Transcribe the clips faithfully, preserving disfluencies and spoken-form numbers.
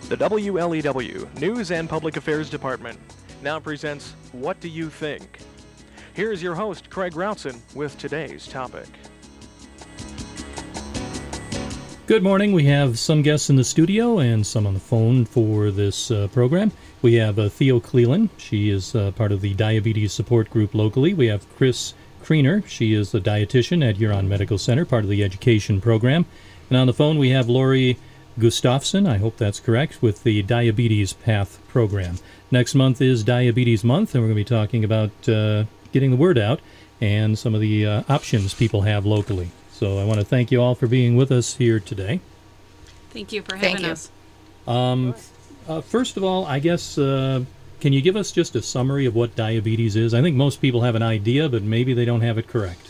The W L E W News and Public Affairs Department now presents What Do You Think? Here's your host, Craig Routson, with today's topic. Good morning. We have some guests in the studio and some on the phone for this uh, program. We have uh, Theo Cleland. She is uh, part of the diabetes support group locally. We have Chris Kriener. She is the dietitian at Huron Medical Center, part of the education program. And on the phone we have Lori Gustafson, I hope that's correct, with the Diabetes Path program. Next month is Diabetes Month, and we're going to be talking about uh, getting the word out and some of the uh, options people have locally. So I want to thank you all for being with us here today. Thank you for having Thank you. us. Um, uh, first of all, I guess, uh, can you give us just a summary of what diabetes is? I think most people have an idea, but maybe they don't have it correct.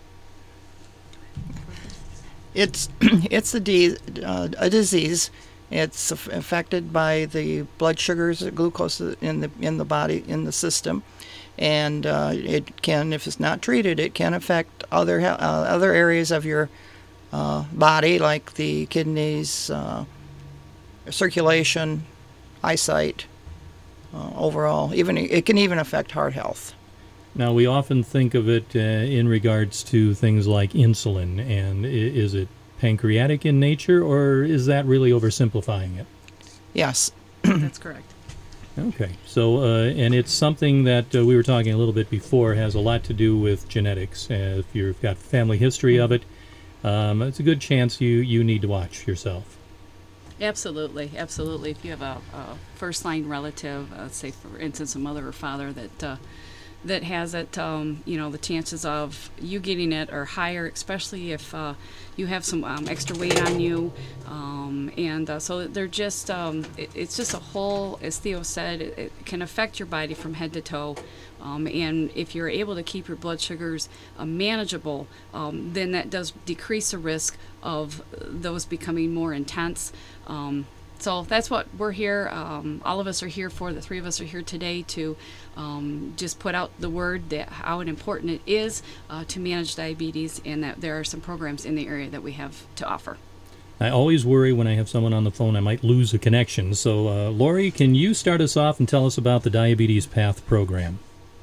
It's it's a, de- uh, a disease. It's aff- affected by the blood sugars, the glucose in the in the body, in the system, and uh, it can, if it's not treated, it can affect other he- uh, other areas of your uh, body, like the kidneys, uh, circulation, eyesight, uh, overall. Even it can even affect heart health. Now, we often think of it uh, in regards to things like insulin, and i- is it pancreatic in nature, or is that really oversimplifying it? Yes. That's correct. Okay, so, uh, and it's something that uh, we were talking a little bit before, has a lot to do with genetics. Uh, if you've got family history of it, um, it's a good chance you, you need to watch yourself. Absolutely, absolutely. If you have a, a first-line relative, uh, say for instance a mother or father that uh, that has it, um, you know, the chances of you getting it are higher, especially if uh, you have some um, extra weight on you. Um, and uh, so they're just, um, it, it's just a whole, as Theo said, it, it can affect your body from head to toe. Um, and if you're able to keep your blood sugars uh, manageable, um, then that does decrease the risk of those becoming more intense. Um, So that's what we're here. Um, all of us are here for. The three of us are here today to um, just put out the word that how important it is uh, to manage diabetes, and that there are some programs in the area that we have to offer. I always worry when I have someone on the phone I might lose a connection. So, uh, Lori, can you start us off and tell us about the Diabetes Path program?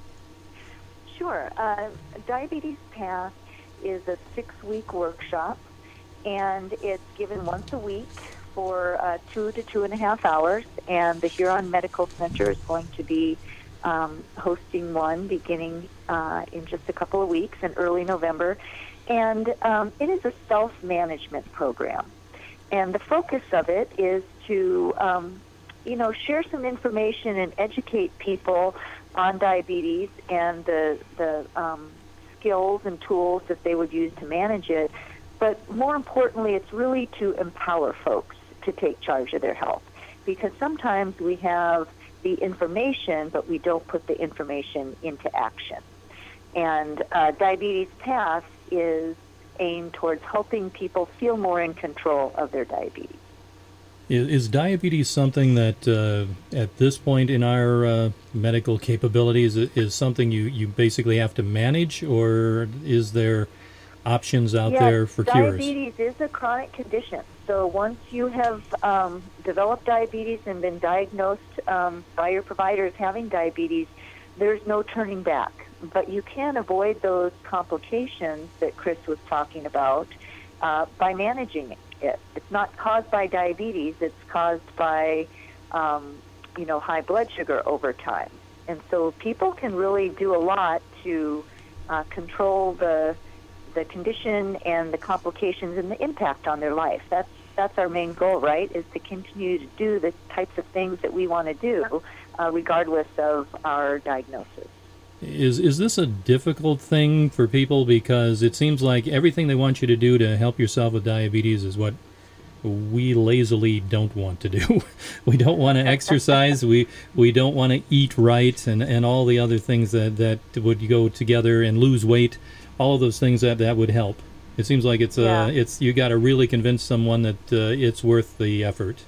Sure. Uh, Diabetes Path is a six-week workshop, and it's given once a week for uh, two to two and a half hours, and the Huron Medical Center is going to be um, hosting one beginning uh, in just a couple of weeks in early November. And um, it is a self-management program. And the focus of it is to, um, you know, share some information and educate people on diabetes and the, the um, skills and tools that they would use to manage it. But more importantly, it's really to empower folks to take charge of their health, because sometimes we have the information, but we don't put the information into action. And uh, Diabetes Path is aimed towards helping people feel more in control of their diabetes. Is, is diabetes something that, uh, at this point in our uh, medical capabilities, is, is something you, you basically have to manage, or is there options out yes, there for cures? Diabetes is a chronic condition. So once you have um, developed diabetes and been diagnosed um, by your provider as having diabetes, there's no turning back. But you can avoid those complications that Chris was talking about uh, by managing it. It's not caused by diabetes. It's caused by, um, you know, high blood sugar over time. And so people can really do a lot to uh, control the the condition and the complications and the impact on their life. That's that's our main goal, right, is to continue to do the types of things that we want to do, uh, regardless of our diagnosis. Is is this a difficult thing for people? Because it seems like everything they want you to do to help yourself with diabetes is what we lazily don't want to do. We don't want to exercise. we we don't want to eat right, and, and all the other things that, that would go together, and lose weight. All of those things that, that would help. It seems like it's yeah. uh, it's you got to really convince someone that uh, it's worth the effort.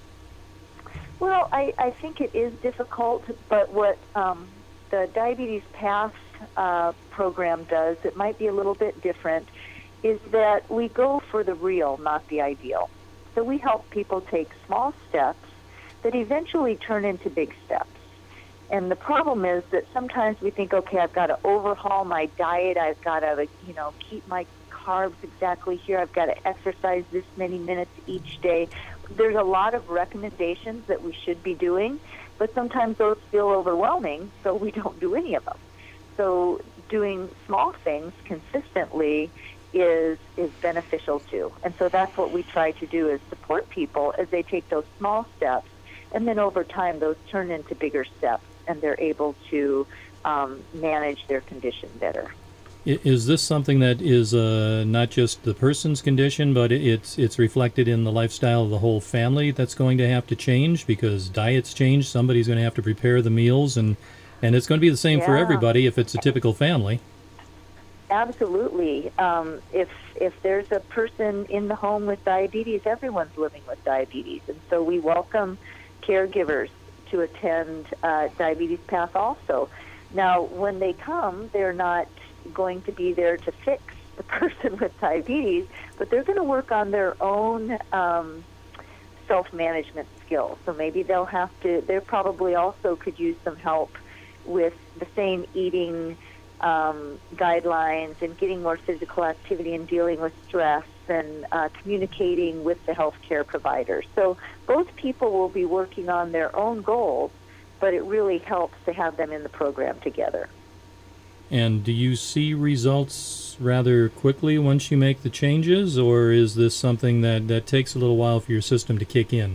Well, I, I think it is difficult, but what um, the Diabetes Path uh, program does, it might be a little bit different, is that we go for the real, not the ideal. So we help people take small steps that eventually turn into big steps. And the problem is that sometimes we think, okay, I've got to overhaul my diet. I've got to, you know, keep my carbs exactly here. I've got to exercise this many minutes each day. There's a lot of recommendations that we should be doing, but sometimes those feel overwhelming, so we don't do any of them. So doing small things consistently is is beneficial too. And so that's what we try to do, is support people as they take those small steps, and then over time those turn into bigger steps, and they're able to um, manage their condition better. Is this something that is uh, not just the person's condition, but it's it's reflected in the lifestyle of the whole family that's going to have to change because diets change? Somebody's going to have to prepare the meals, and, and it's going to be the same yeah. for everybody if it's a typical family. Absolutely. Um, if if there's a person in the home with diabetes, everyone's living with diabetes. And so we welcome caregivers to attend uh, Diabetes Path also. Now, when they come, they're not going to be there to fix the person with diabetes, but they're going to work on their own um, self-management skills. So maybe they'll have to, they probably also could use some help with the same eating um, guidelines and getting more physical activity and dealing with stress and uh, communicating with the healthcare providers. So both people will be working on their own goals, but it really helps to have them in the program together. And do you see results rather quickly once you make the changes, or is this something that, that takes a little while for your system to kick in?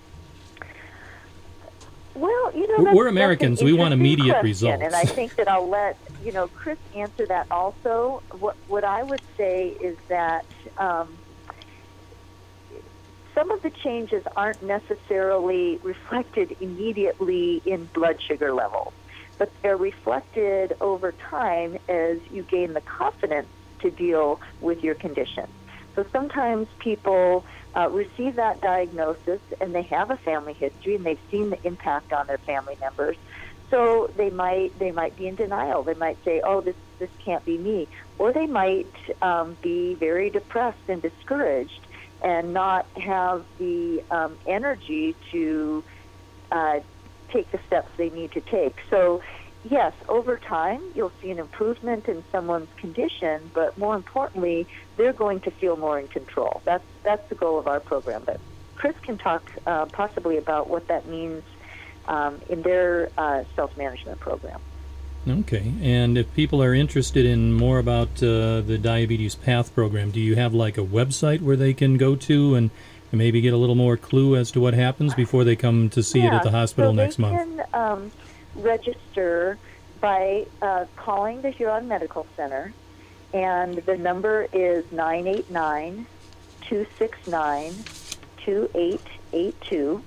Well, you know, that's, we're Americans. That's an we want immediate question, results. And I think that I'll let, you know, Chris answer that also. What, what I would say is that um, some of the changes aren't necessarily reflected immediately in blood sugar levels, but they're reflected over time as you gain the confidence to deal with your condition. So sometimes people uh, receive that diagnosis and they have a family history and they've seen the impact on their family members. So they might they might be in denial. They might say, "Oh, this this can't be me," or they might um, be very depressed and discouraged and not have the um, energy to uh, take the steps they need to take. So, yes, over time, you'll see an improvement in someone's condition, but more importantly, they're going to feel more in control. That's that's the goal of our program. But Chris can talk uh, possibly about what that means um, in their uh, self-management program. Okay. And if people are interested in more about uh, the Diabetes Path program, do you have like a website where they can go to and maybe get a little more clue as to what happens before they come to see yeah, it at the hospital so next month? They can um, register by uh, calling the Huron Medical Center, and the number is nine eight nine, two six nine, two eight eight two.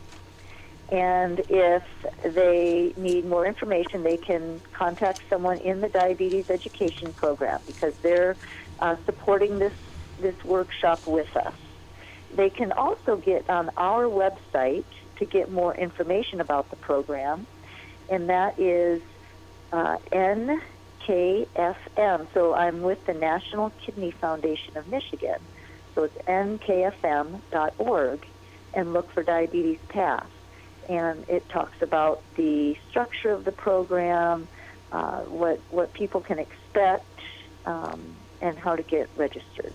And if they need more information, they can contact someone in the diabetes education program because they're uh, supporting this, this workshop with us. They can also get on our website to get more information about the program, and that is uh, N K F M. So I'm with the National Kidney Foundation of Michigan. So it's N K F M dot org, and look for Diabetes Path. And it talks about the structure of the program, uh, what what people can expect, um, and how to get registered.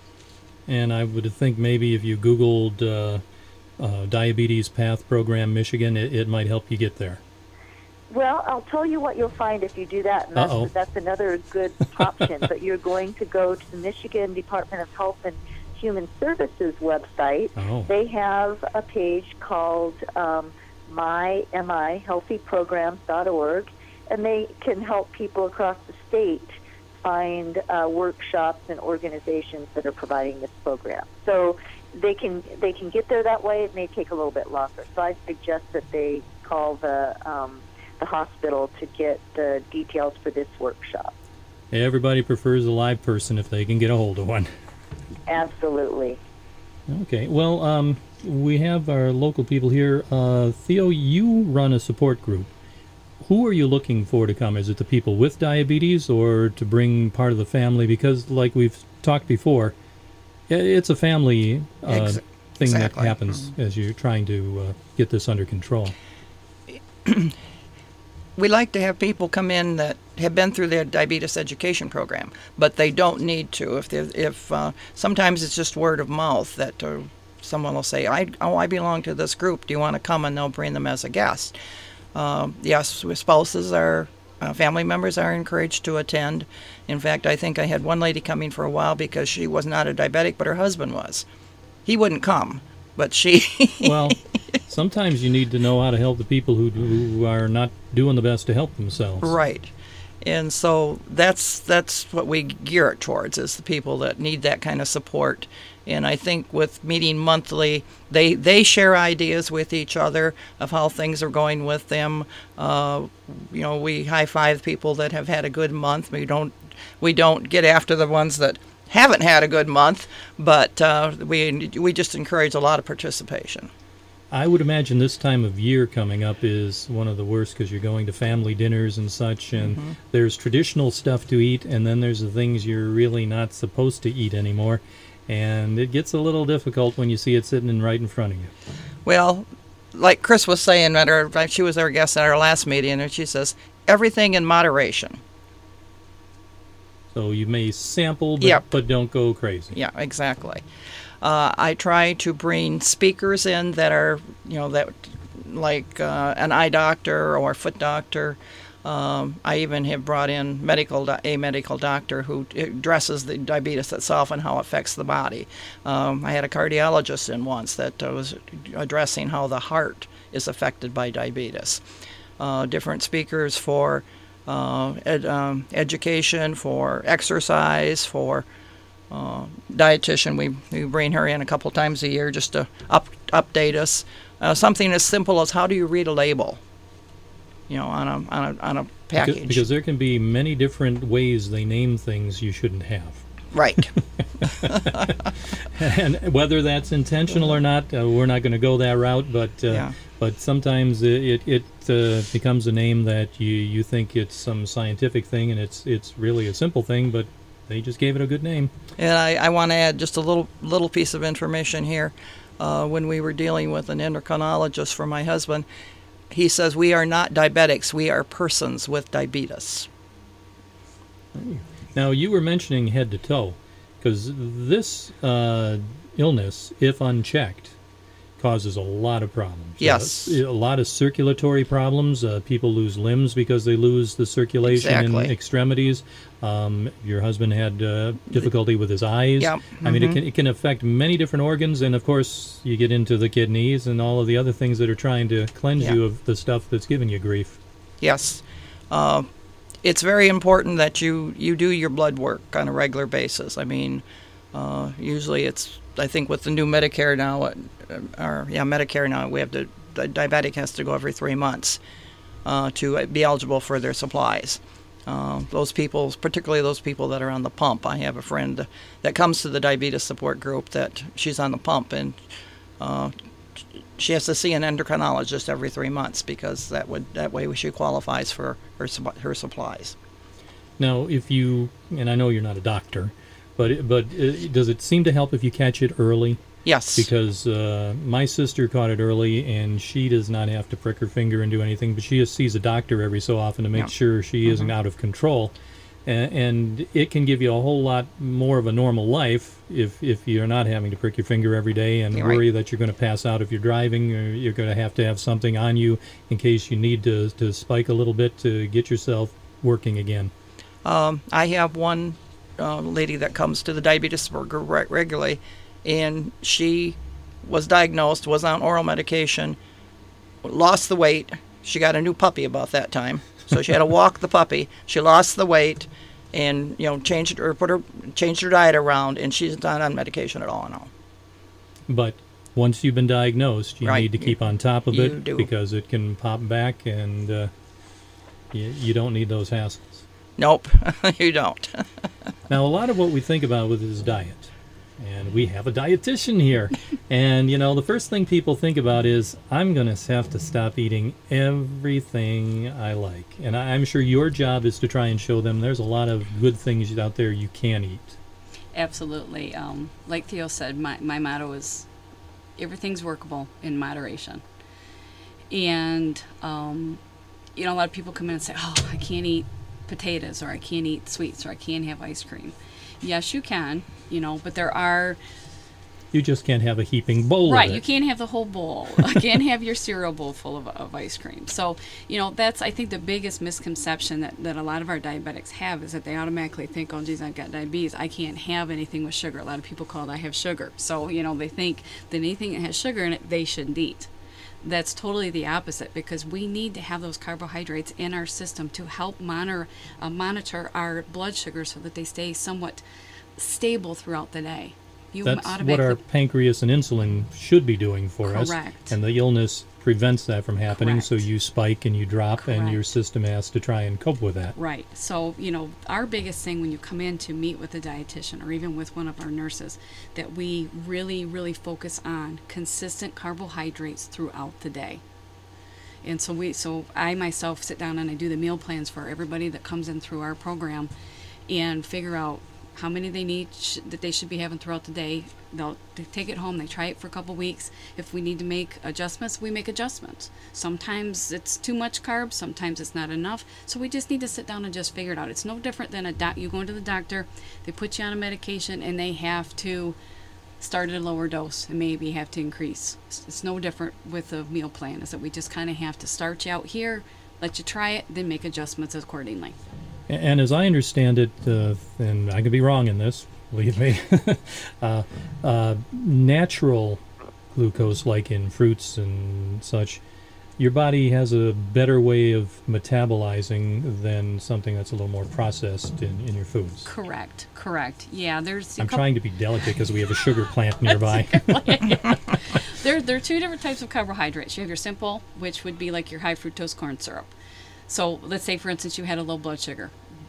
And I would think maybe if you Googled uh, uh, Diabetes Path Program Michigan, it, it might help you get there. Well, I'll tell you what you'll find if you do that, and Uh-oh. that's, that's another good option. But you're going to go to the Michigan Department of Health and Human Services website. Oh. They have a page called um, my M I healthy programs dot org, and they can help people across the state find uh, workshops and organizations that are providing this program. So they can they can get there that way. It may take a little bit longer. So I suggest that they call the um, the hospital to get the details for this workshop. Everybody prefers a live person if they can get a hold of one. Absolutely. Okay. Well, um, we have our local people here. Uh, Theo, you run a support group. Who are you looking for to come? Is it the people with diabetes or to bring part of the family? Because like we've talked before, it's a family uh, Ex- thing Exactly. that happens as you're trying to uh, get this under control. We like to have people come in that have been through their diabetes education program, but they don't need to. If they if uh, sometimes it's just word of mouth that uh, someone will say, "I oh I belong to this group. Do you want to come?" And they'll bring them as a guest. Uh, yes, spouses are. Uh, family members are encouraged to attend. In fact, I think I had one lady coming for a while because she was not a diabetic, but her husband was. He wouldn't come, but she. Well, sometimes you need to know how to help the people who who are not doing the best to help themselves. Right. And so that's that's what we gear it towards, is the people that need that kind of support. And I think with meeting monthly, they they share ideas with each other of how things are going with them. Uh, you know, we high five people that have had a good month. We don't we don't get after the ones that haven't had a good month, but uh, we we just encourage a lot of participation. I would imagine this time of year coming up is one of the worst because you're going to family dinners and such, and Mm-hmm. there's traditional stuff to eat, and then there's the things you're really not supposed to eat anymore, and it gets a little difficult when you see it sitting in right in front of you. Well, like Chris was saying, at our, she was our guest at our last meeting, and she says, everything in moderation. So you may sample, but, Yep. but don't go crazy. Yeah, exactly. Uh, I try to bring speakers in that are, you know, that like uh, an eye doctor or foot doctor. Um, I even have brought in medical do- a medical doctor who addresses the diabetes itself and how it affects the body. Um, I had a cardiologist in once that uh, was addressing how the heart is affected by diabetes. Uh, different speakers for uh, ed, um, education, for exercise, for uh, dietitian. We, we bring her in a couple times a year just to up, update us. Uh, something as simple as how do you read a label? You know, on a on a on a package. Because, because there can be many different ways they name things you shouldn't have. Right. And whether that's intentional or not, uh, we're not going to go that route. But uh, Yeah. but sometimes it it, it uh, becomes a name that you, you think it's some scientific thing, and it's it's really a simple thing, but they just gave it a good name. And I, I want to add just a little little piece of information here. Uh, when we were dealing with an endocrinologist for my husband, he says we are not diabetics, we are persons with diabetes. Now, you were mentioning head to toe, because this uh, illness, if unchecked, causes a lot of problems. Yes. Uh, a lot of circulatory problems. Uh, people lose limbs because they lose the circulation Exactly. in extremities. Um, your husband had uh, difficulty with his eyes. Yep. I mean, it Mhm. can, it can affect many different organs, and of course, you get into the kidneys and all of the other things that are trying to cleanse Yeah. you of the stuff that's giving you grief. Yes. Uh, it's very important that you, you do your blood work on a regular basis. I mean, uh, usually it's, I think with the new Medicare now, uh, or yeah, Medicare now, we have to, the diabetic has to go every three months uh, to be eligible for their supplies. Uh, those people, particularly those people that are on the pump. I have a friend that comes to the diabetes support group that she's on the pump, and uh, she has to see an endocrinologist every three months because that would that way she qualifies for her sup- her supplies. Now, if you, and I know you're not a doctor, but it, but uh does it seem to help if you catch it early? Yes. Because uh, my sister caught it early, and she does not have to prick her finger and do anything, but she just sees a doctor every so often to make Yeah. sure she isn't out of control. And, and it can give you a whole lot more of a normal life if, if you're not having to prick your finger every day and You're right. worry that you're going to pass out if you're driving, or you're going to have to have something on you in case you need to, to spike a little bit to get yourself working again. Um, I have one uh, lady that comes to the diabetes support group re- regularly, and she was diagnosed, was on oral medication, lost the weight. She got a new puppy about that time, so she had to walk the puppy. She lost the weight, and you know changed or put her changed her diet around, and she's not on medication at all now. But once you've been diagnosed, you Right. need to keep on top of You it do. because it can pop back, and uh, you, you don't need those hassles. Nope, you don't. Now, a lot of what we think about with is diet, and we have a dietitian here. And, you know, the first thing people think about is, I'm going to have to stop eating everything I like. And I, I'm sure your job is to try and show them there's a lot of good things out there you can eat. Absolutely. Um, like Theo said, my, my motto is everything's workable in moderation. And, um, you know, a lot of people come in and say, oh, I can't eat potatoes, or I can't eat sweets, or I can't have ice cream. Yes, you can, you know, but there are... You just can't have a heaping bowl Right, of it. you can't have the whole bowl. You can't have your cereal bowl full of, of ice cream. So, you know, that's, I think, the biggest misconception that, that a lot of our diabetics have is that they automatically think, oh, geez, I've got diabetes. I can't have anything with sugar. A lot of people call it, I have sugar. So, you know, they think that anything that has sugar in it, they shouldn't eat. That's totally the opposite, because we need to have those carbohydrates in our system to help monitor, uh, monitor our blood sugar so that they stay somewhat stable throughout the day. You That's what automatically our pancreas and insulin should be doing for us. Correct. And the illness prevents that from happening, so Correct. you spike and you drop, and your Correct. system has to try and cope with that. Right. So, you know, our biggest thing when you come in to meet with a dietitian or even with one of our nurses, that we really, really focus on consistent carbohydrates throughout the day. And so we, so I myself sit down and I do the meal plans for everybody that comes in through our program, and figure out how many they need sh- that they should be having throughout the day. They'll they take it home, they try it for a couple weeks. If we need to make adjustments, we make adjustments. Sometimes it's too much carbs, sometimes it's not enough. So we just need to sit down and just figure it out. It's no different than a doc. You go into the doctor, they put you on a medication, and they have to start at a lower dose and maybe have to increase. It's, it's no different with a meal plan, is that we just kind of have to start you out here, let you try it, then make adjustments accordingly. And as I understand it, uh, and I could be wrong in this, believe me, uh, uh, natural glucose, like in fruits and such, your body has a better way of metabolizing than something that's a little more processed in, in your foods. Correct, correct. Yeah, there's a I'm couple- trying to be delicate because we have a sugar plant nearby. There, there are two different types of carbohydrates. You have your simple, which would be like your high fructose corn syrup. So let's say, for instance, you had a low blood sugar.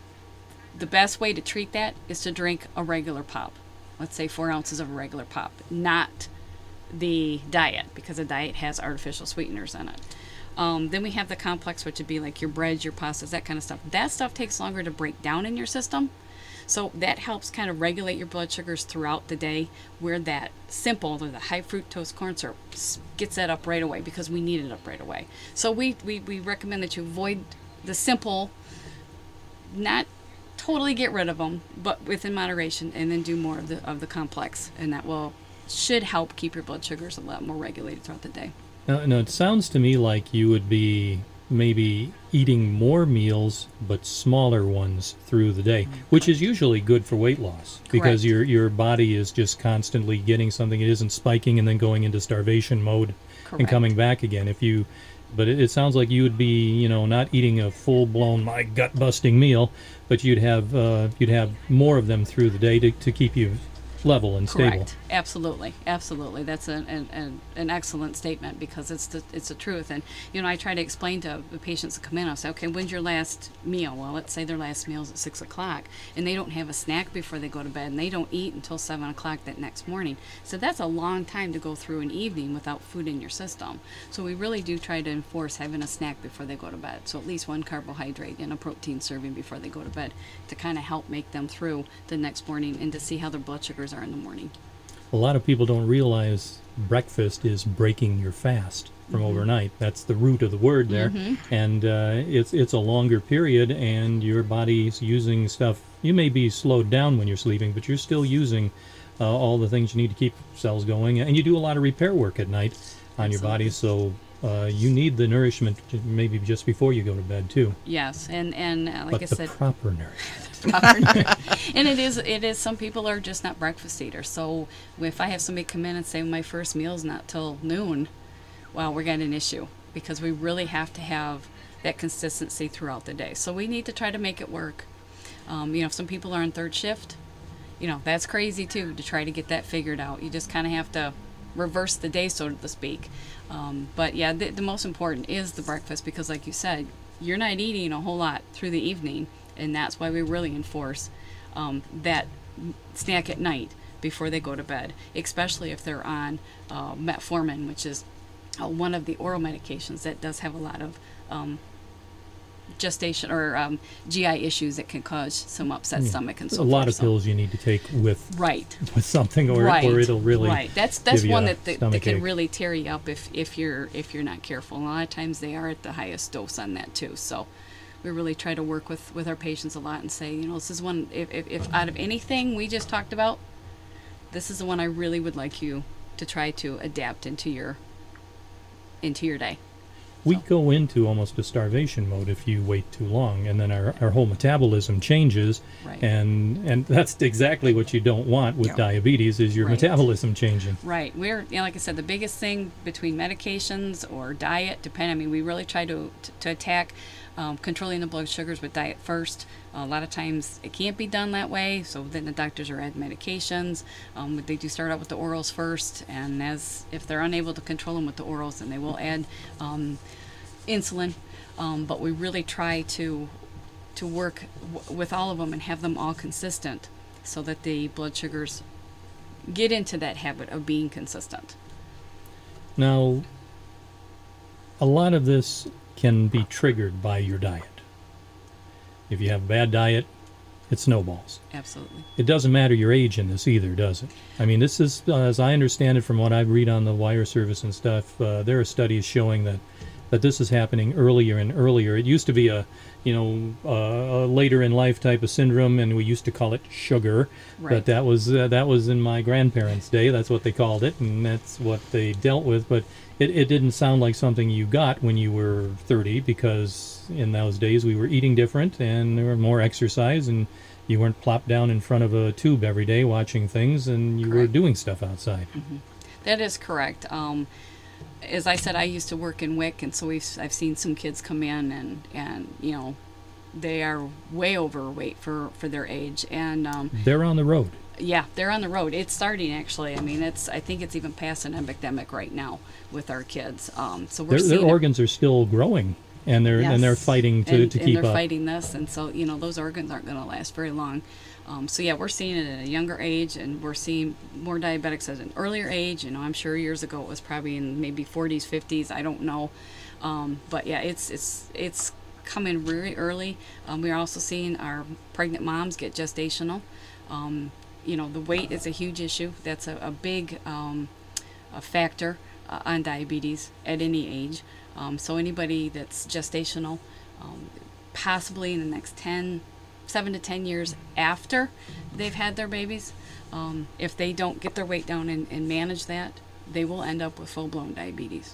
The best way to treat that is to drink a regular pop. Let's say four ounces of a regular pop, not the diet, because a diet has artificial sweeteners in it. Um, then we have the complex, which would be like your breads, your pastas, that kind of stuff. That stuff takes longer to break down in your system. So that helps kind of regulate your blood sugars throughout the day, where that simple, or the high fructose corn syrup, s- gets that up right away, because we need it up right away. So we, we, we recommend that you avoid the simple, not totally get rid of them, but within moderation, and then do more of the of the complex, and that will should help keep your blood sugars a lot more regulated throughout the day. Now, now, it sounds to me like you would be maybe eating more meals, but smaller ones through the day, which is usually good for weight loss, because Correct. your your body is just constantly getting something. It isn't spiking and then going into starvation mode and Correct. coming back again. If you, but it, it sounds like you would be, you know, not eating a full-blown, my gut-busting meal, but you'd have uh, you'd have more of them through the day to, to keep you level and stable. Correct. Absolutely. Absolutely. That's an, an, an, an excellent statement, because it's the it's the truth. And, you know, I try to explain to the patients that come in, I say, okay, when's your last meal? Well, let's say their last meal is at six o'clock, and they don't have a snack before they go to bed, and they don't eat until seven o'clock that next morning. So that's a long time to go through an evening without food in your system. So we really do try to enforce having a snack before they go to bed. So at least one carbohydrate and a protein serving before they go to bed, to kind of help make them through the next morning, and to see how their blood sugars are in the morning. A lot of people don't realize breakfast is breaking your fast from Mm-hmm. overnight. That's the root of the word there. And uh, it's it's a longer period, and your body's using stuff. You may be slowed down when you're sleeping, but you're still using uh, all the things you need to keep cells going. And you do a lot of repair work at night on your body, so uh, you need the nourishment j- maybe just before you go to bed too. Yes, and and uh, like but I the said, proper nourishment. and it is it is some people are just not breakfast eaters. So if I have somebody come in and say my first meal's not till noon, well, we got an issue, because we really have to have that consistency throughout the day. So we need to try to make it work. Um, you know, if some people are on third shift, you know, that's crazy too, to try to get that figured out. You just kind of have to reverse the day, so to speak. Um, but yeah, the, the most important is the breakfast, because like you said, you're not eating a whole lot through the evening, and that's why we really enforce um, that snack at night before they go to bed, especially if they're on uh, metformin, which is uh, one of the oral medications that does have a lot of um, gestation or um, G I issues that can cause some upset Yeah. stomach and so a forth. lot of So- pills you need to take with Right. with something, or right. or it'll really right. That's that's give you one a that, that, that stomach can ache. really tear you up if, if you're if you're not careful. And a lot of times they are at the highest dose on that too. So we really try to work with, with our patients a lot and say, you know, this is one if, if, if out of anything we just talked about, this is the one I really would like you to try to adapt into your into your day. We go into almost a starvation mode if you wait too long, and then our, our whole metabolism changes, Right. and and that's exactly what you don't want with Yeah. diabetes is your Right. metabolism changing. Right. We're, you know, like I said, the biggest thing between medications or diet, depend. I mean, we really try to to, to attack um, controlling the blood sugars with diet first. A lot of times it can't be done that way, so then the doctors are adding medications. Um, they do start out with the orals first, and as if they're unable to control them with the orals, then they will add um, insulin. Um, but we really try to to work w- with all of them and have them all consistent, so that the blood sugars get into that habit of being consistent. Now, a lot of this can be triggered by your diet. If you have a bad diet, it snowballs. Absolutely. It doesn't matter your age in this either, does it? I mean, this is, uh, as I understand it from what I read on the wire service and stuff, uh, there are studies showing that, that this is happening earlier and earlier. It used to be a, you know, uh, a later in life type of syndrome, and we used to call it sugar. Right. But that was uh, that was in my grandparents' day. That's what they called it, and that's what they dealt with. But it, it didn't sound like something you got when you were thirty, because in those days we were eating different, and there were more exercise, and you weren't plopped down in front of a tube every day watching things, and you were Correct. doing stuff outside. That is correct. Um, as I said, I used to work in W I C, and so we've I've seen some kids come in and and you know, they are way overweight for for their age, and um, They're on the road. yeah, they're on the road. It's starting actually. I mean, it's I think it's even past an epidemic right now with our kids. Um, so we're Their, seeing their it- organs are still growing, and they're and they're Yes. fighting to, and, to and keep they're up. fighting this, and so you know those organs aren't going to last very long. Um, so yeah, we're seeing it at a younger age, and we're seeing more diabetics at an earlier age. You know, I'm sure years ago it was probably in maybe forties, fifties. I don't know, um, but yeah, it's it's it's coming very early. Um, we're also seeing our pregnant moms get gestational. Um, you know, the weight is a huge issue. That's a, a big um, a factor uh, on diabetes at any age. Um, so anybody that's gestational, um, possibly in the next ten, seven to ten years after they've had their babies, um, if they don't get their weight down and, and manage that, they will end up with full-blown diabetes.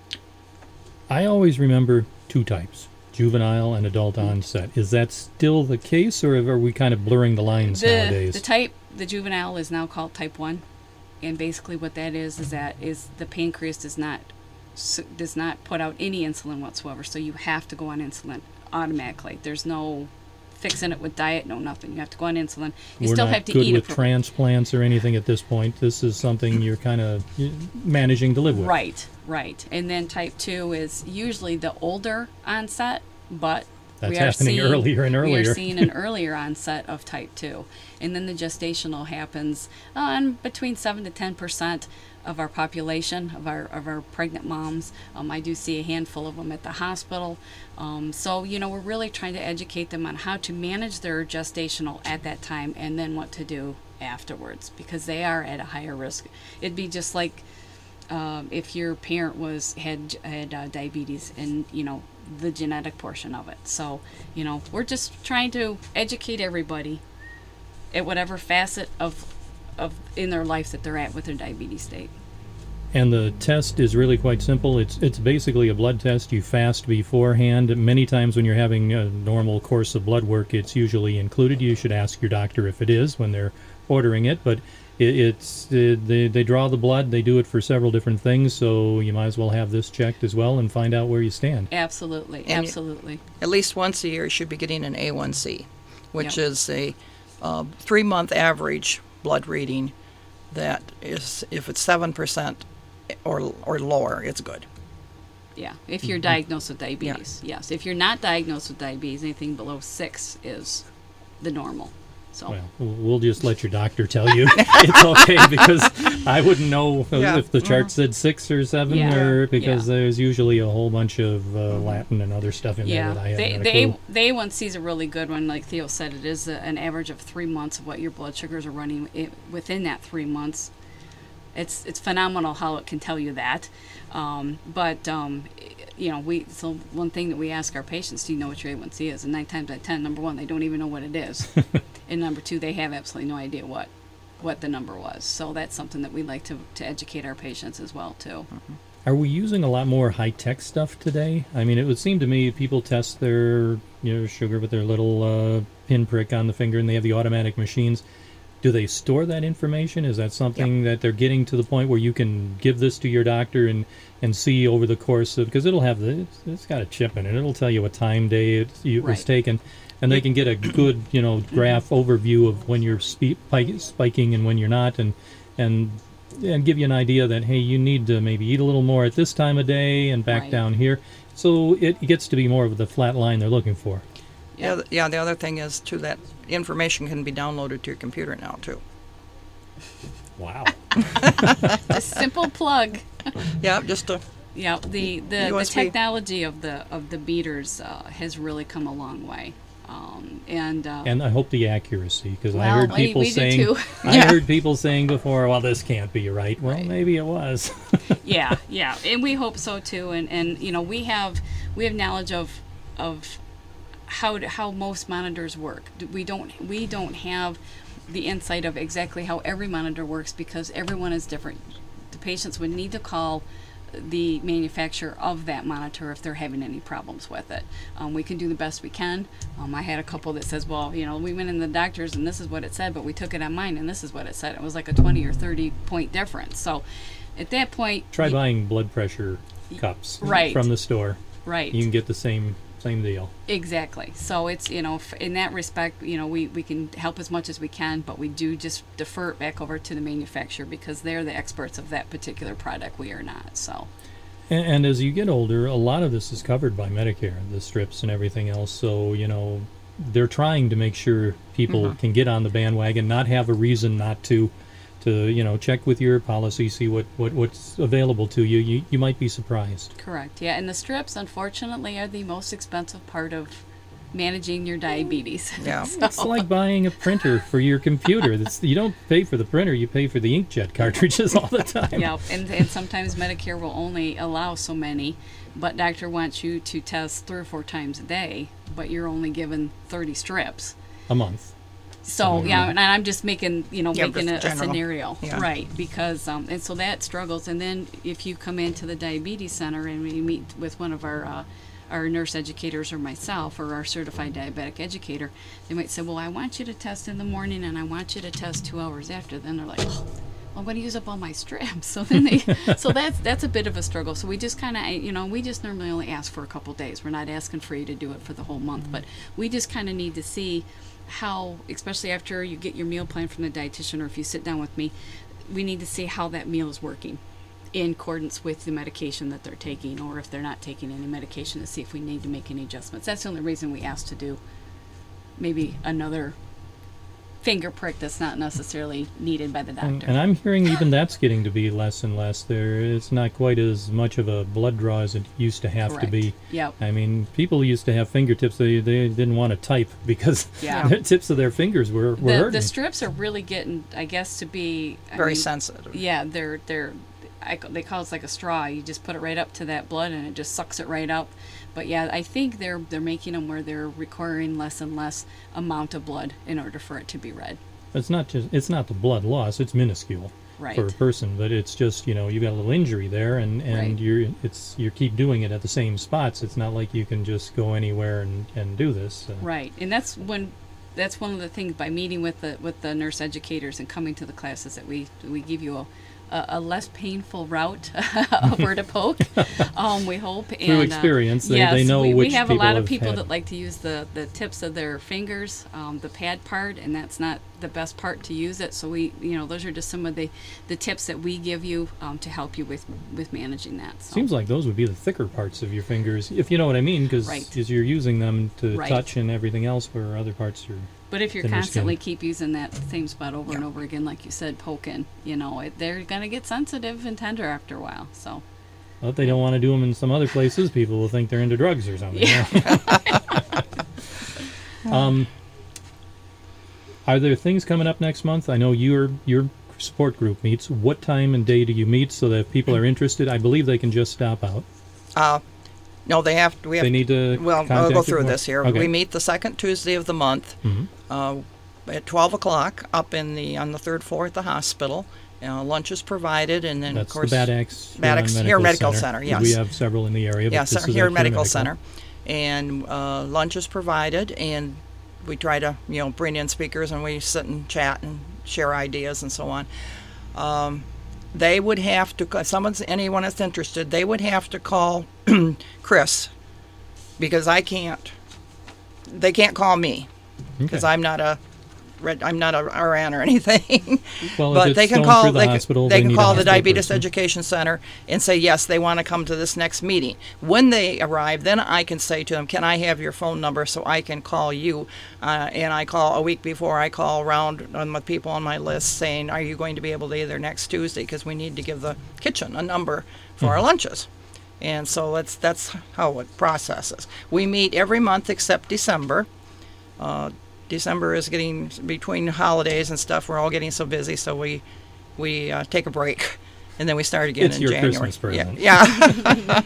I always remember two types, juvenile and adult onset. Is that still the case, or are we kind of blurring the lines The, nowadays? the type, the juvenile is now called type one, and basically what that is is that is the pancreas does not s- does not put out any insulin whatsoever, so you have to go on insulin automatically. There's no fixing it with diet, no nothing. You have to go on insulin. You We're still not have to good eat with it. For, transplants or anything at this point. This is something you're kind of managing to live with. right, right. And then type two is usually the older onset, but That's we are happening seeing, earlier and We earlier. are seeing an earlier onset of type two. And then the gestational happens on between seven to ten percent of our population, of our of our pregnant moms. Um, I do see a handful of them at the hospital. Um, so, you know, we're really trying to educate them on how to manage their gestational at that time and then what to do afterwards, because they are at a higher risk. It'd be just like um, if your parent was had had uh, diabetes and, you know, the genetic portion of it. So, you know, we're just trying to educate everybody at whatever facet of of in their life that they're at with their diabetes state. And the test is really quite simple. It's it's basically a blood test. You fast beforehand. Many times when you're having a normal course of blood work, it's usually included. You should ask your doctor if it is when they're ordering it. But it, it's it, they they draw the blood. They do it for several different things. So you might as well have this checked as well and find out where you stand. Absolutely, And you- absolutely. At least once a year, you should be getting an A one C, which Yep. is a uh, three-month average blood reading that is, if it's seven percent or or lower, it's good. Yeah, if you're Mm-hmm. diagnosed with diabetes, yes. If you're not diagnosed with diabetes, anything below six is the normal. So Well, we'll just let your doctor tell you it's okay, because I wouldn't know Yeah. if the chart said six or seven, Yeah. or because Yeah. there's usually a whole bunch of uh, Latin and other stuff in yeah, there that I the, haven't the, got a A, clue. the A one C is a really good one. Like Theo said, it is a, an average of three months of what your blood sugars are running i within that three months. It's it's phenomenal how it can tell you that. Um, but um, you know, we so one thing that we ask our patients, do you know what your A one C is? And nine times out of ten, number one, they don't even know what it is, and number two, they have absolutely no idea what what the number was. So that's something that we like to to educate our patients as well too. Are we using a lot more high-tech stuff today? I mean, it would seem to me people test their you know sugar with their little uh, pinprick on the finger, and they have the automatic machines. Do they store that information? Is that something that they're getting to the point where you can give this to your doctor and, and see over the course of, because it'll have the, it's, it's got a chip in it. It'll tell you what time, day it, it was Right. taken, and they can get a good, you know, graph overview of when you're spe- pi- spiking and when you're not, and and and give you an idea that, hey, you need to maybe eat a little more at this time of day and back Right. down here. So it gets to be more of the flat line they're looking for. Yeah, th- yeah. The other thing is too that information can be downloaded to your computer now too. Wow. A simple plug. Yeah, just a Yeah, the, the, the U S B. technology of the of the beaters uh, has really come a long way, um, and uh, And I hope the accuracy, because I Well, heard we- people we do saying, too. I Yeah. heard people saying before, well, this can't be right. Well, Right. maybe it was. yeah, yeah, and we hope so too. And, and you know, we have we have knowledge of of how to, how most monitors work. We don't we don't have the insight of exactly how every monitor works, because everyone is different. The patients would need to call the manufacturer of that monitor if they're having any problems with it. Um, we can do the best we can. Um, I had a couple that says, well, you know, we went in the doctor's and this is what it said, but we took it on mine and this is what it said. It was like a twenty or thirty point difference. So at that point, Try y- buying blood pressure cups Right. from the store. right. You can get the same same deal. Exactly. So it's, you know, f- in that respect, you know, we, we can help as much as we can, but we do just defer it back over to the manufacturer because they're the experts of that particular product. We are not. So, And, and as you get older, a lot of this is covered by Medicare, the strips and everything else. So, you know, they're trying to make sure people Mm-hmm. can get on the bandwagon, not have a reason not to, to, you know, check with your policy, see what, what, what's available to you. You, you might be surprised. correct. Yeah. And the strips, unfortunately, are the most expensive part of managing your diabetes. yeah. It's like buying a printer for your computer. That's, you don't pay for the printer, you pay for the inkjet cartridges all the time. Yep, and, and sometimes Medicare will only allow so many, but doctor wants you to test three or four times a day, but you're only given thirty strips. A month. So yeah, and I'm just making you know Yeah, making a, just a general. scenario, Yeah. right? Because um, and so that struggles, and then if you come into the diabetes center and we meet with one of our uh, our nurse educators or myself or our certified diabetic educator, they might say, well, I want you to test in the morning and I want you to test two hours after. Then they're like, oh, I'm going to use up all my strips. So then they, so that's that's a bit of a struggle. So we just kind of, you know, we just normally only ask for a couple days. We're not asking for you to do it for the whole month, but we just kind of need to see how, especially after you get your meal plan from the dietitian or if you sit down with me, we need to see how that meal is working in accordance with the medication that they're taking, or if they're not taking any medication, to see if we need to make any adjustments. That's the only reason we ask to do maybe another finger prick that's not necessarily needed by the doctor. And, and I'm hearing even that's getting to be less and less. There, it's not quite as much of a blood draw as it used to have Correct. to be. Yep. I mean, people used to have fingertips they they didn't want to type because Yeah. the tips of their fingers were, were The, hurting. the strips are really getting, I guess, to be I Very mean, sensitive. Yeah, they're they're. I, ca- they call it like a straw. You just put it right up to that blood, and it just sucks it right up. But yeah, I think they're they're making them where they're requiring less and less amount of blood in order for it to be read. It's not just it's not the blood loss; it's minuscule Right. for a person. But it's just you know you got a little injury there, and, and Right. you're it's you keep doing it at the same spots. It's not like you can just go anywhere and, and do this. Uh, Right, and that's when that's one of the things by meeting with the with the nurse educators and coming to the classes that we we give you a a, a less painful route of where to poke. Um, we hope and, Through experience, uh, they- yes, they know we, which we have a people lot of have people had- that like to use the the tips of their fingers, um, the pad part, and that's not the best part to use it. So we, you know, those are just some of the, the tips that we give you um, to help you with, with managing that. So. Seems like those would be the thicker parts of your fingers, if you know what I mean, because Right. you're using them to Right. touch and everything else, where other parts are. But if you're thinner constantly skin. keep using that same spot over and over again, like you said, poking, you know, it, they're going to get sensitive and tender after a while. So. Well, if they don't want to do them in some other places, people will think they're into drugs or something. Yeah. um, are there things coming up next month? I know your your support group meets. What time and day do you meet so that if people are interested, I believe they can just stop out. Uh, no, they have. We have. They need to. Well, I'll contact go you through more? this here. Okay. We meet the second Tuesday of the month Mhm. uh, at twelve o'clock up in the on the third floor at the hospital. Uh, lunch is provided, and then That's of course the Bad Axe Bad Huron Axe Medical Huron Medical Center. Center, 'Cause yes. We have several in the area. But Yes, this is here at at Medical Medical Center, and uh, lunch is provided, and we try to you know bring in speakers, and we sit and chat and share ideas and so on. Um, they would have to, if someone's anyone that's interested, they would have to call Chris, because I can't. They can't call me because Okay. I'm not a. red- I'm not a R N or anything. Well, if but it's they can going call through the they, can- hospital, they they can need a call the hospital Diabetes person. Education Center and say yes, they want to come to this next meeting. When they arrive, then I can say to them, can I have your phone number so I can call you? Uh, and I call a week before, I call around on my people on my list saying, are you going to be able to either next Tuesday, because we need to give the kitchen a number for Mm-hmm. our lunches. And so that's that's how it processes. We meet every month except December. Uh, December is getting, between holidays and stuff, we're all getting so busy, so we we uh, take a break, and then we start again It's in your January. Christmas present. Yeah. yeah.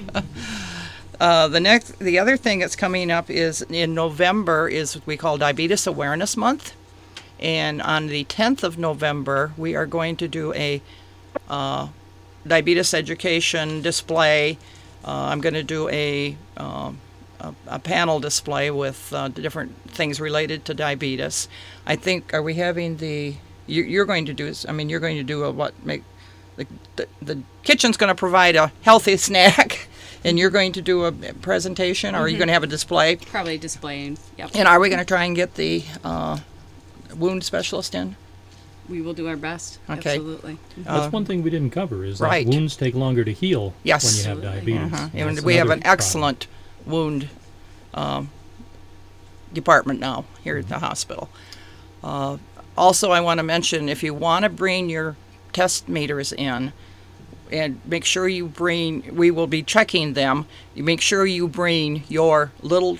uh, the next, the other thing that's coming up is in November is what we call Diabetes Awareness Month, and on the tenth of November we are going to do a uh, diabetes education display. Uh, I'm going to do a um, A, a panel display with uh, different things related to diabetes. I think, are we having the, you, you're going to do, I mean, you're going to do a what, make, the, the, the kitchen's going to provide a healthy snack, and you're going to do a presentation, or are you going to have a display? Probably displaying. Yep. And are we going to try and get the uh, wound specialist in? We will do our best. Okay. Absolutely. That's Uh, one thing we didn't cover is right. that wounds take longer to heal Yes. when you have Absolutely. diabetes. Uh-huh. That's And we have another an problem. excellent wound um, department now here at the hospital. Uh, also, I want to mention, if you want to bring your test meters in, and make sure you bring, we will be checking them, you make sure you bring your little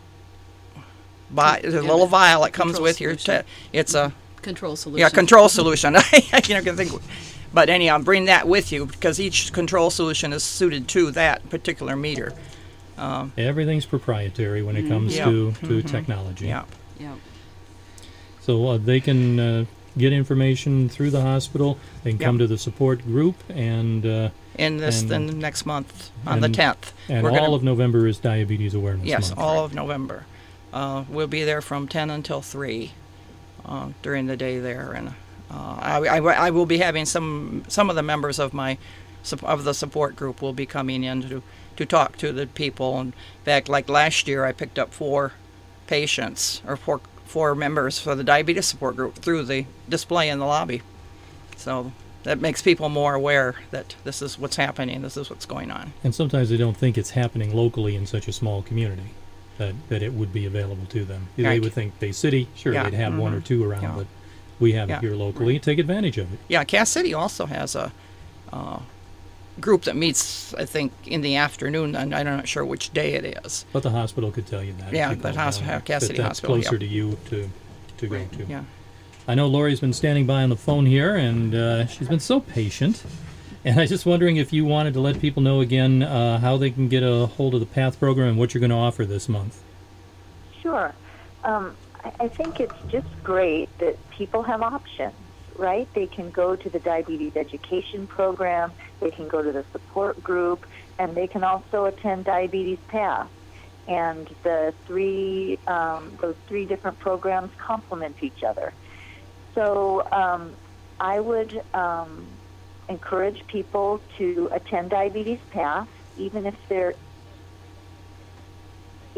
vi- the little vial that comes Control with your solution. te- it's a Control solution. yeah, control solution. I you know, can think, but anyhow, bring that with you, because each control solution is suited to that particular meter. Um, Everything's proprietary when it comes Yeah. to, to technology. yeah. Yeah. So uh, they can uh, get information through the hospital. They can Yep. come to the support group, and uh, In this, And- then next month on the and- tenth. and We're all gonna- of November is Diabetes Awareness Yes, Month. all of November. Uh, we'll be there from ten until three uh, during the day there, and uh, I, I, I will be having some some of the members of my sup- of the support group will be coming in to to talk to the people. In fact, like last year, I picked up four patients or four four members for the diabetes support group through the display in the lobby. So that makes people more aware that this is what's happening, this is what's going on. And sometimes they don't think it's happening locally in such a small community, that, that it would be available to them. They Right. would think Bay City, sure, Yeah, they'd have one or two around, yeah. but we have Yeah. it here locally. Take advantage of it. Yeah, Cass City also has a uh, group that meets, I think, in the afternoon, and I'm not sure which day it is. But the hospital could tell you that. if Yeah, you the called hosp- down there, Cass that City that's Hospital, closer yeah. to you to, to go to. Yeah. I know Lori's been standing by on the phone here, and uh, she's been so patient. And I was just wondering if you wanted to let people know again uh, how they can get a hold of the PATH program and what you're going to offer this month. Sure. Um, I, I think it's just great that people have options, right? They can go to the diabetes education program, they can go to the support group, and they can also attend Diabetes Path. And the three, um, those three different programs complement each other. So um, I would um, encourage people to attend Diabetes Path, even if they're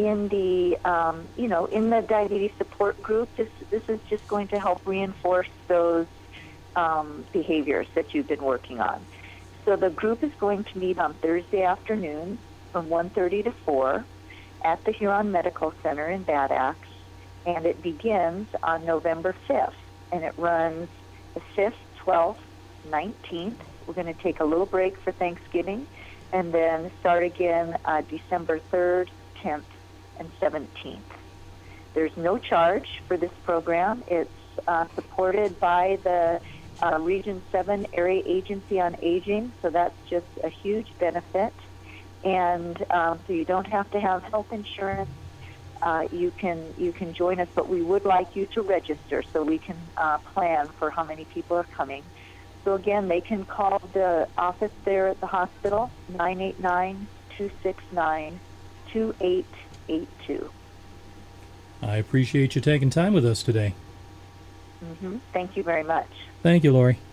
in the, um, you know, in the diabetes support group, this, this is just going to help reinforce those um, behaviors that you've been working on. So the group is going to meet on Thursday afternoon from one thirty to four at the Huron Medical Center in Bad Axe, and it begins on November fifth, and it runs the fifth, twelfth, nineteenth. We're going to take a little break for Thanksgiving, and then start again uh, December third, tenth, and seventeenth. There's no charge for this program. It's uh, supported by the uh, Region seven Area Agency on Aging, so that's just a huge benefit. And um, so you don't have to have health insurance. Uh, you can you can join us, but we would like you to register so we can uh, plan for how many people are coming. So again, they can call the office there at the hospital, nine eight nine, two six nine, two eight eight two. I appreciate you taking time with us today. Mm-hmm. Thank you very much. Thank you, Lori.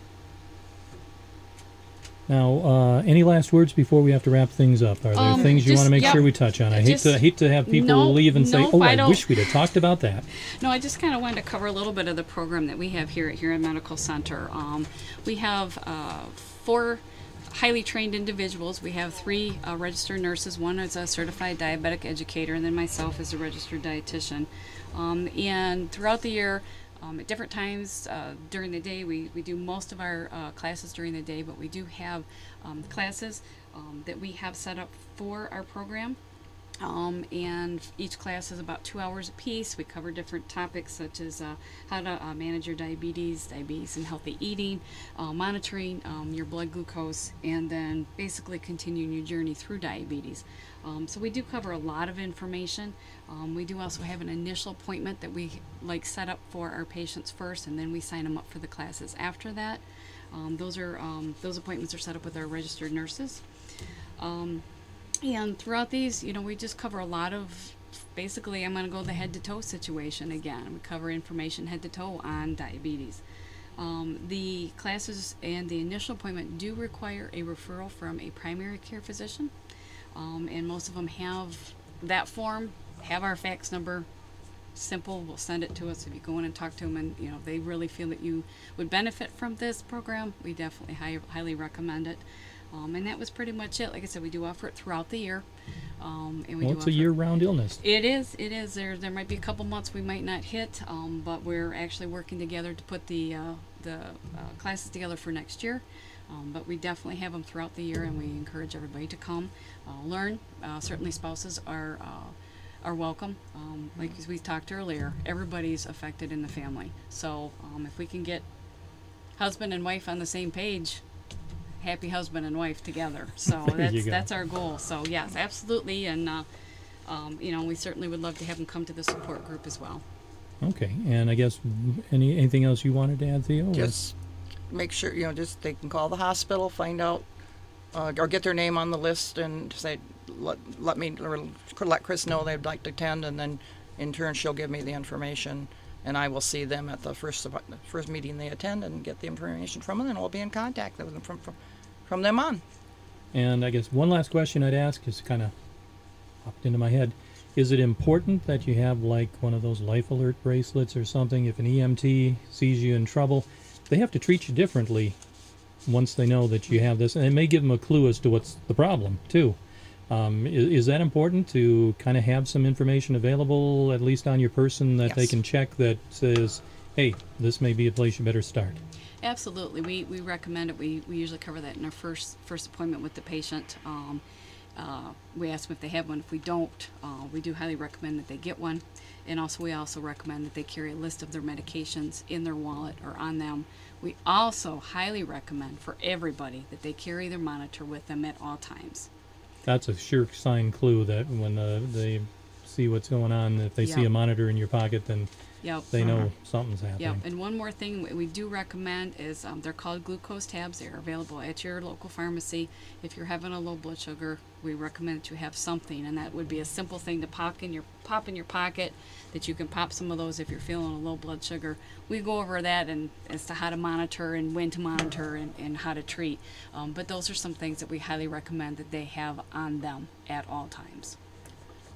Now, uh, any last words before we have to wrap things up? Are there Um, things you just- want to make yep. sure we touch on? I hate Just- to hate to have people No, leave and say, nope, "Oh, I I, don't- wish we'd have talked about that." No, I just kind of wanted to cover a little bit of the program that we have here at Huron Medical Center. Um, we have uh, four highly trained individuals. We have three uh, registered nurses. One is a certified diabetic educator, and then myself as a registered dietitian. Um, and throughout the year, um, at different times uh, during the day, we, we do most of our uh, classes during the day, but we do have um, classes um, that we have set up for our program. Um, and each class is about two hours apiece. We cover different topics such as uh, how to uh, manage your diabetes, diabetes and healthy eating, uh, monitoring um, your blood glucose, and then basically continuing your journey through diabetes. Um, so we do cover a lot of information. Um, we do also have an initial appointment that we like set up for our patients first, and then we sign them up for the classes after that. Um, those are um, those appointments are set up with our registered nurses. Um, And throughout these, you know, we just cover a lot of, basically, I'm going to go the head-to-toe situation again. We cover information head-to-toe on diabetes. Um, the classes and the initial appointment do require a referral from a primary care physician, um, and most of them have that form, have our fax number. Simple, will send it to us if you go in and talk to them, and you know they really feel that you would benefit from this program. We definitely high, highly recommend it. Um, and that was pretty much it. Like I said, we do offer it throughout the year. Um, and we Well, do it's a offer year-round illness. It is. It is. There there might be a couple months we might not hit, um, but we're actually working together to put the uh, the uh, classes together for next year. Um, but we definitely have them throughout the year, and we encourage everybody to come, uh, learn. Uh, certainly, spouses are uh, are welcome. Um, like as we talked earlier, everybody's affected in the family. So um, if we can get husband and wife on the same page, happy husband and wife together. So There you that's go. that's our goal. So yes, absolutely, and uh, um, you know we certainly would love to have them come to the support group as well. Okay, and I guess any anything else you wanted to add, Theo? or- Just make sure, you know, just they can call the hospital, find out, uh, or get their name on the list and say, let, let me, or let Chris know they'd like to attend, and then in turn she'll give me the information, and I will see them at the first first meeting they attend and get the information from them, and we'll be in contact with them from, from, from them on. And I guess one last question I'd ask is kind of popped into my head. Is it important that you have like one of those life alert bracelets or something? If an E M T sees you in trouble, they have to treat you differently once they know that you have this. And it may give them a clue as to what's the problem, too. Um, is, is that important to kind of have some information available, at least on your person, that they Yes. can check that says, hey, this may be a place you better start? Absolutely, we, we recommend it. We, we usually cover that in our first first appointment with the patient. Um, uh, we ask them if they have one. If we don't, uh, we do highly recommend that they get one. And also, we also recommend that they carry a list of their medications in their wallet or on them. We also highly recommend for everybody that they carry their monitor with them at all times. That's a sure sign clue that when uh, they see what's going on, if they see Yeah. a monitor in your pocket, then Yep. they know something's Yep. happening. And one more thing we- we do recommend is um, they're called glucose tabs. They're available at your local pharmacy. If you're having a low blood sugar, we recommend that you have something, and that would be a simple thing to pop in your pop in your pocket. That you can pop some of those if you're feeling a low blood sugar. We go over that and as to how to monitor and when to monitor and, and how to treat. Um, but those are some things that we highly recommend that they have on them at all times.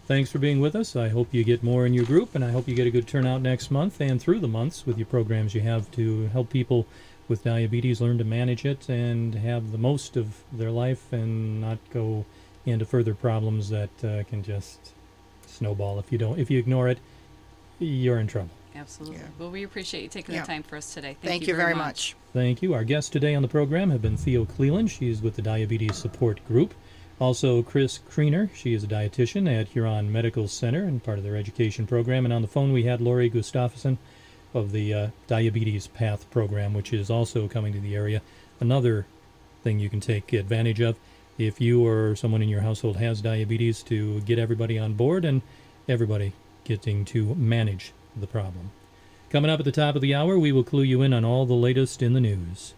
thanks for being with us. I hope you get more in your group, and I hope you get a good turnout next month and through the months with your programs you have to help people with diabetes learn to manage it and have the most of their life and not go into further problems that uh, can just snowball. If you don't, if you ignore it, you're in trouble. Absolutely. Yeah. Well, we appreciate you taking Yeah. the time for us today. Thank, Thank you you very very much. much. Thank you. Our guests today on the program have been Theo Cleland. She's with the Diabetes Support Group. Also, Chris Kriener. She is a dietitian at Huron Medical Center and part of their education program. And on the phone, we had Lori Gustafson of the uh, Diabetes Path program, which is also coming to the area. Another thing you can take advantage of if you or someone in your household has diabetes, to get everybody on board and everybody getting to manage the problem. Coming up at the top of the hour, we will clue you in on all the latest in the news.